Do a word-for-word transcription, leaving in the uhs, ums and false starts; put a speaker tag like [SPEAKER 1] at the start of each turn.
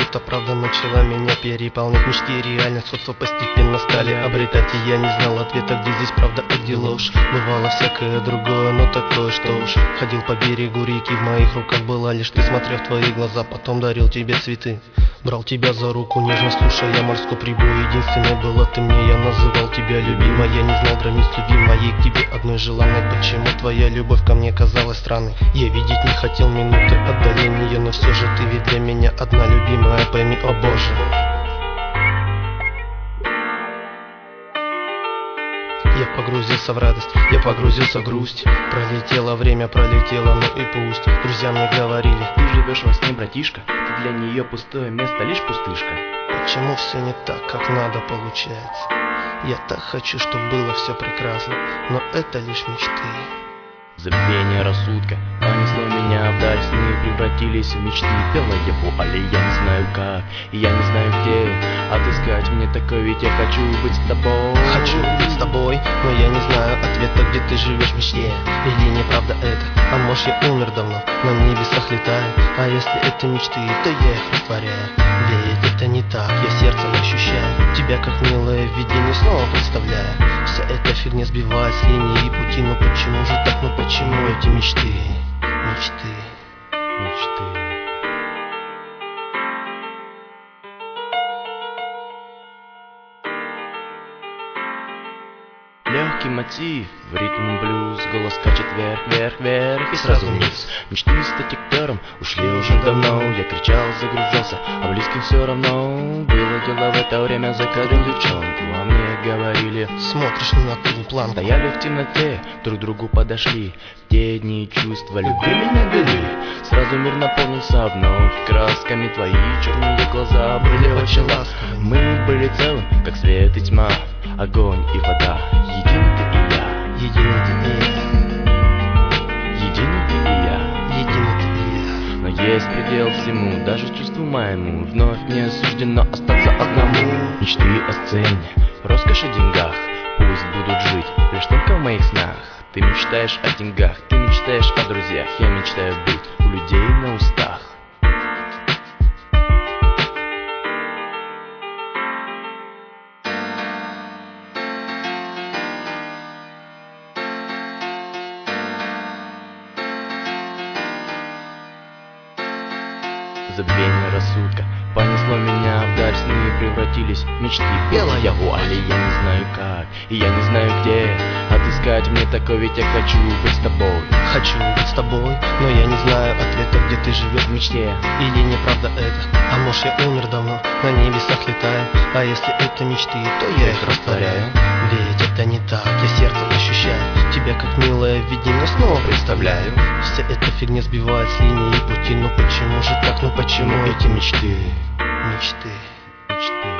[SPEAKER 1] Эта правда начала меня переполнять. Мечты и реальность сходство постепенно стали обретать. И я не знал ответа, где здесь правда, а где ложь. Бывало всякое другое, но такое, что уж. Ходил по берегу реки, в моих руках была лишь ты. Смотря в твои глаза, потом дарил тебе цветы. Брал тебя за руку, нежно слушая морской прибой. Единственной была ты мне, я называл тебя любимой. Я не знал границ любви моей к тебе одной желанной. Почему твоя любовь ко мне казалась странной? Я видеть не хотел минуты отдаления, но все же ты ведь для меня одна любимая, пойми, о боже. Я погрузился в радость, я погрузился в грусть. Пролетело время, пролетело, ну и пусть. Друзья мне говорили:
[SPEAKER 2] ты живешь во сне, братишка, ты для нее пустое место, лишь пустышка.
[SPEAKER 1] Почему все не так, как надо получается? Я так хочу, чтобы было все прекрасно, но это лишь мечты.
[SPEAKER 2] Забвение рассудка понесло меня вдаль, сны превратились в мечты. Пела я по аллее, я не знаю как, и я не знаю где отыскать мне такой, ведь я хочу быть с тобой.
[SPEAKER 1] Хочу быть с тобой, но я не знаю ответа, где ты живешь в мечте. Или неправда это, а может я умер давно, на небесах летаю. А если это мечты, то я их растворяю. Ведь это не так, я сердцем ощущаю тебя как милое видение, снова представляю. Вся эта фигня сбивает с линии пути. Но почему же так, ну почему эти мечты, мечты,
[SPEAKER 2] мечты? Легкий мотив, в ритм блюз, голос скачет вверх, вверх, вверх и сразу вниз. Мечты стать актером ушли уже давно. Я кричал, загружался, а близким все равно. Было дело в это время за кадром девчонку, а мне говорили:
[SPEAKER 1] смотришь не на ту планку.
[SPEAKER 2] Стояли в темноте, друг другу подошли. В те дни чувства любви меня вели. Сразу мир наполнился вновь красками. Твои черные глаза были очень ласковыми. Мы были целым, как свет и тьма, огонь и вода. Единый ты и я,
[SPEAKER 1] единый ты и я,
[SPEAKER 2] единый ты и я,
[SPEAKER 1] единый ты и я.
[SPEAKER 2] Но есть предел всему, даже чувству моему. Вновь мне суждено остаться одному. Мечты о сцене, роскошь о деньгах, пусть будут жить лишь только в моих снах. Ты мечтаешь о деньгах, ты мечтаешь о друзьях, я мечтаю быть у людей на устах. Забвение рассудка понесло меня вдаль, сны превратились в мечты. Пела я вуали, я не знаю как, и я не знаю где отыскать мне такой, ведь я хочу быть с тобой.
[SPEAKER 1] Хочу быть с тобой, но я не знаю ответа, где ты живешь в мечте. Или неправда это, а может я умер давно, на небесах летаю. А если это мечты, то я их растворяю. Ведь это не так, я сердцем ощущаю тебя как милое видение, снова представляю. Вся эта фигня сбивает с линии пути. Но почему же так, ну почему эти мечты, мечты,
[SPEAKER 2] мечты?